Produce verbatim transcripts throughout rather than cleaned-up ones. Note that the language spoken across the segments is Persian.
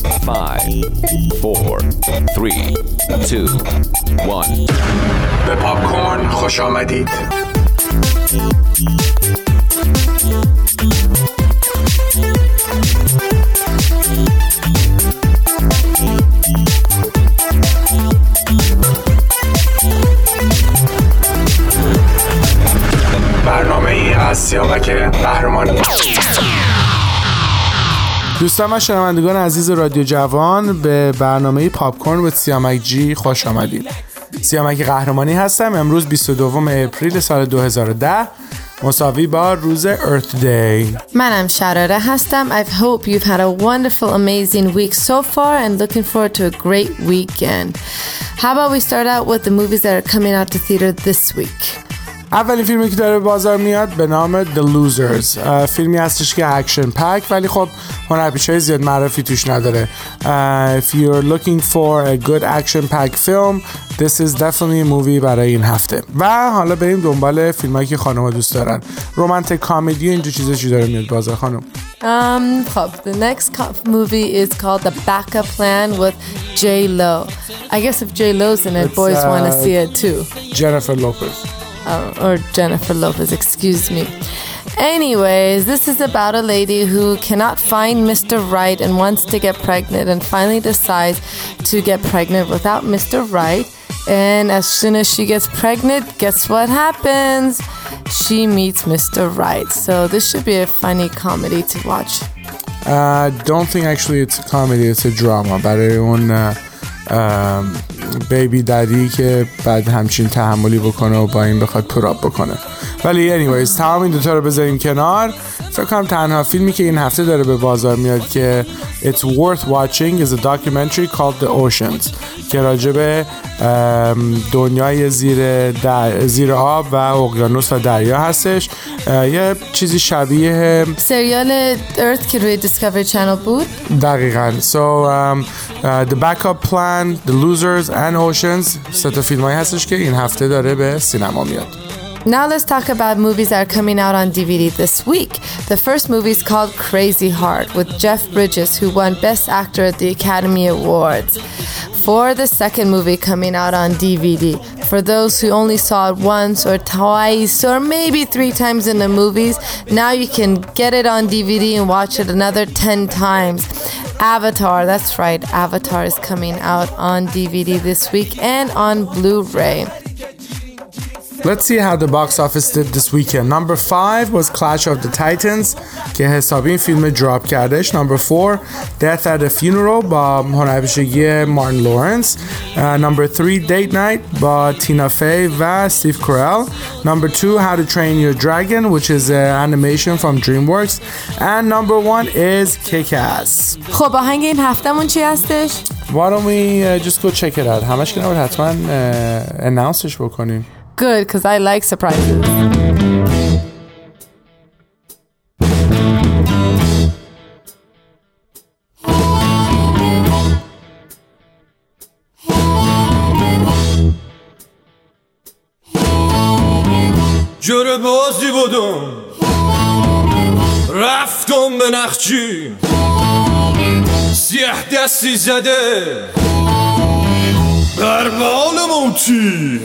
five, four, three, two, one. به پاپ کورن خوش آمدید. برنامه ای از سیامک قهرمانی. دوستان و شنوندگان عزیز رادیو جوان، به برنامه پاپ کورن با سیامک جی خوش آمدید. سیامک قهرمانی هستم. امروز بیست و دوم اپریل سال دو هزار و ده مساوی با روز Earth Day. منم شراره هستم. I hope you've had a wonderful, amazing week so far and looking forward to a great weekend. How about we start out with the movies that are coming out to theater this week? اولین فیلمی که داره به بازار میاد به نام The Losers. فیلمی هستش که اکشن پک ولی خب هنرپیشه‌های زیاد معرفی توش نداره. uh, If you're looking for a good action pack film, this is definitely a movie برای این هفته. و حالا بریم دنبال فیلمایی که خانم‌ها دوست دارن. رمانتیک کمدی اینجور چیزا چی داره میاد بازار خانم؟ Um, خب the next movie is called The Backup Plan with J-Lo. I guess if J-Lo's in it, It's, boys uh, want to see it too. Jennifer Lopez. Uh, or Jennifer Lopez, excuse me. Anyways, this is about a lady who cannot find Mister Right and wants to get pregnant and finally decides to get pregnant without Mister Right. And as soon as she gets pregnant, guess what happens? She meets Mister Right. So this should be a funny comedy to watch. I uh, don't think actually it's a comedy, it's a drama. برای اون بیبی دادی که بعد همچین تحملی بکنه و با این بخواد پراب بکنه. ولی anyways تمام این دوتا رو بذاریم کنار. فکر کنم تنها فیلمی که این هفته داره به بازار میاد که It's worth watching is a documentary called The Oceans که راجب دنیای زیر در... زیر آب و اقیانوس و دریا هستش. یه چیزی شبیه سریال Earth که روی Discovery Channel بود. دقیقاً. So um, uh, The Backup Plan, The Losers and Oceans سه تا فیلمایی هستش که این هفته داره به سینما میاد. Now let's talk about movies that are coming out on D V D this week. The first movie is called Crazy Heart with Jeff Bridges, who won Best Actor at the Academy Awards. For the second movie coming out on D V D, for those who only saw it once or twice or maybe three times in the movies, now you can get it on D V D and watch it another ten times. Avatar, that's right, Avatar is coming out on D V D this week and on Blu-ray. Let's see how the box office did this weekend. Number five was Clash of the Titans که حسابی این فیلم دراپ کردش. Number four, Death at a Funeral با هنرپیشگی مارتین لورنس. uh, Number three, Date Night با تینا فی و Steve Carell. Number two, How to Train Your Dragon, which is an animation from DreamWorks. And number one is Kick-Ass. خب آهنگ این هفتهمون چی هستش؟ Why don't we uh, just go check it out. همش که نباید حتما uh, announceش بکنیم. Good, because I like surprises. جور بازی بودم رفتم به نخچی سیاه دستی زده بر بال موتی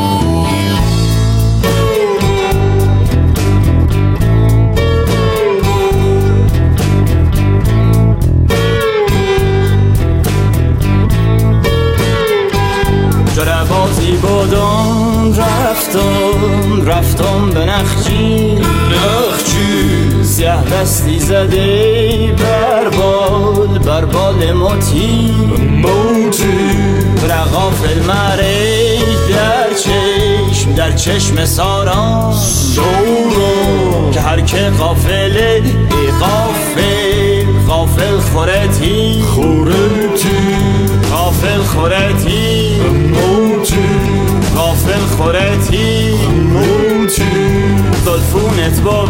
جور بازی بودم رفتم رفتم به نخچی نخچی سیاه دستی زده بر بال بر بال موتی موتی برا غافل مره در چشم در چشم ساران ساران که هر که غافله ای غافل غافل خورتی خورتی غافل خورتی موتی غافل خورتی موتی دلفونت با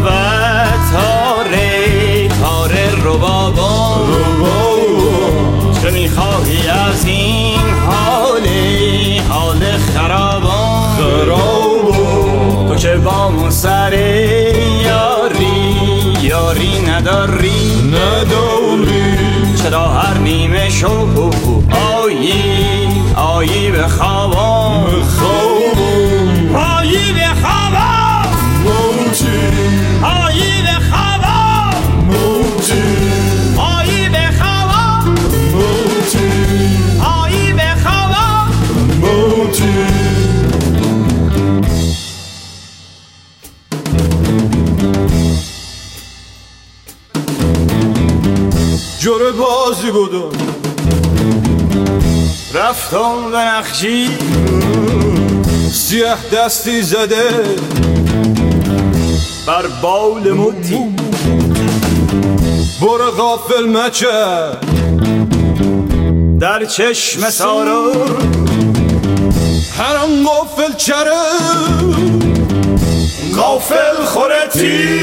تاره تاره رو بابا چه میخواهی از این حالی حال خرابان خرابان تو که با من سر یاری یاری نداری نداری چرا هر نیم حریم شو آیی آیی به خوابم آیی به خوابم آیی به خوابم آیی به خوابم آیی به خوابم جوره بازی بودم رفتم به نقشی سیه دستی زده بر بال موتی برو غافل مچه در چشم سارا هرم غافل چره غافل خورتی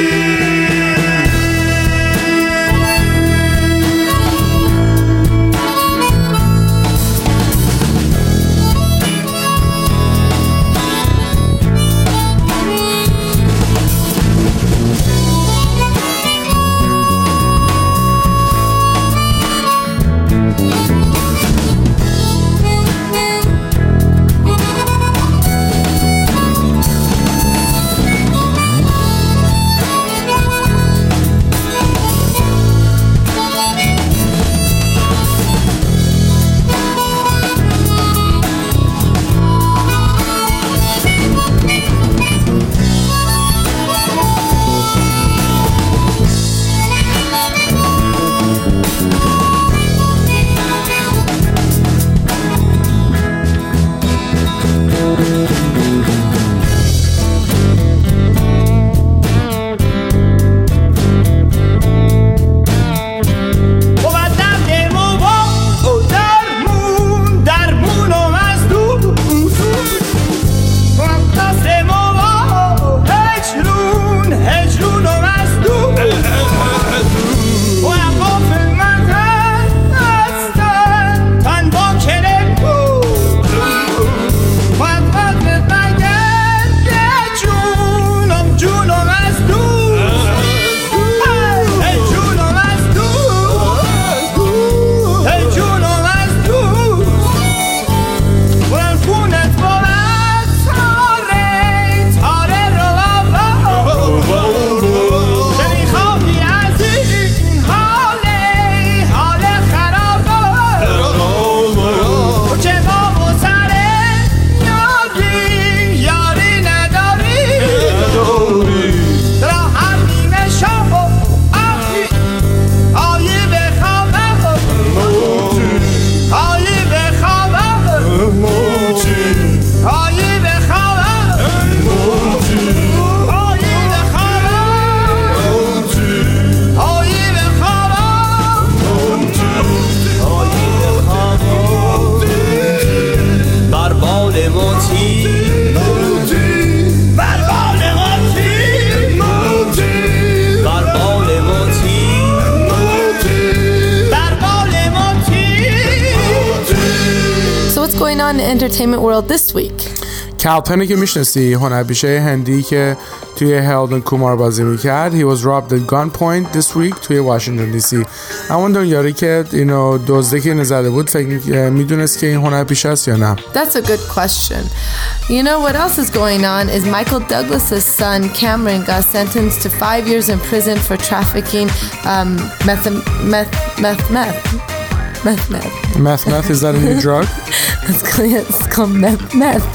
on in the entertainment world this week? کالپنی که میشناسی هنرپیشه هندی که توی هلدن کومار بازی میکرد. He was robbed at gunpoint this week توی واشنگتن دی سی. اما دنیاری که اینو دزده که نزده بود فکر میدونست که این هنرپیشه است یا نه؟ That's a good question. You know what else is going on is Michael Douglas's son Cameron got sentenced to five years in prison for trafficking um, meth meth meth meth meth meth. Meth meth, is that a new drug? It's called, it's called meth meth.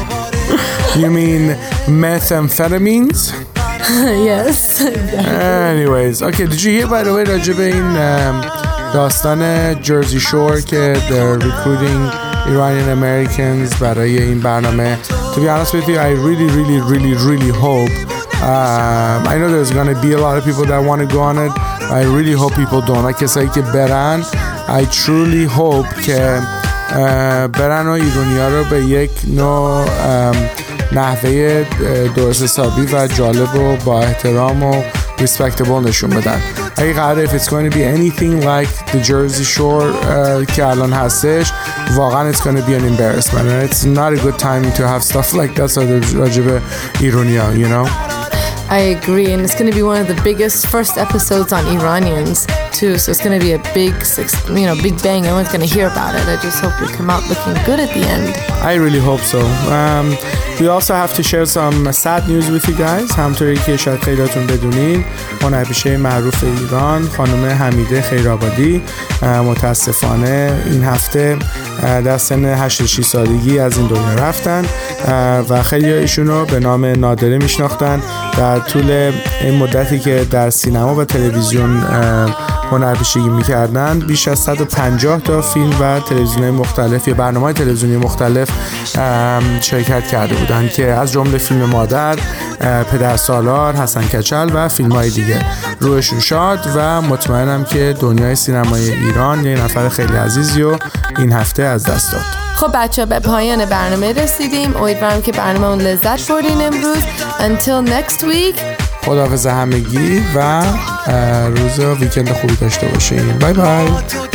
You mean methamphetamines? Yes. Anyways, okay, did you hear by the way راجع به این داستان جرزی شور که they're recruiting Iranian Americans برای این برنامه? To be honest with you, I really, really, really, really hope um, I know there's gonna be a lot of people that want to go on it. I really hope people don't. کسایی که برن I truly hope که برن و ایرانی‌ها رو به یک نوع نحوه درست حسابی و جالب و با احترام و respectable نشون بدن. اگه قراره if it's going to be anything like the Jersey Shore uh, که الان هستش واقعا it's going to be an embarrassment and it's not a good time to have stuff like that راجب ایرانی‌ها, you know? I agree, and it's going to be one of the biggest first episodes on Iranians too. So it's going to be a big, you know, big bang. Everyone's going to hear about it. I just hope we come out looking good at the end. I really hope so. Um, we also have to share some sad news with you guys. همونطوری که شاید خیلیاتون بدونین، هنرپیشه معروف ایران خانم حمیده خیرآبادی متاسفانه این هفته در سن هشتاد و شش سالگی از این دنیا رفتن و خیلی ایشون رو به نام نادره میشناختن. در طول این مدتی که در سینما و تلویزیون هنرپیشگی میکردن بیش از صد و پنجاه تا فیلم و تلویزیونی مختلف یا برنامه‌های تلویزیونی مختلف شرکت کرده بودند که از جمله فیلم مادر، پدر سالار، حسن کچل و فیلم‌های دیگه. روحشون شاد و مطمئنم که دنیای سینمای ایران یه نفر خیلی عزیزی رو این هفته از دست داد. خب بچه به پایان برنامه رسیدیم. امیدوارم که برنامه اون لذت بردین امروز. Until next week. خداحافظ همگی و روز ویکند خوبی داشته باشین. بای بای.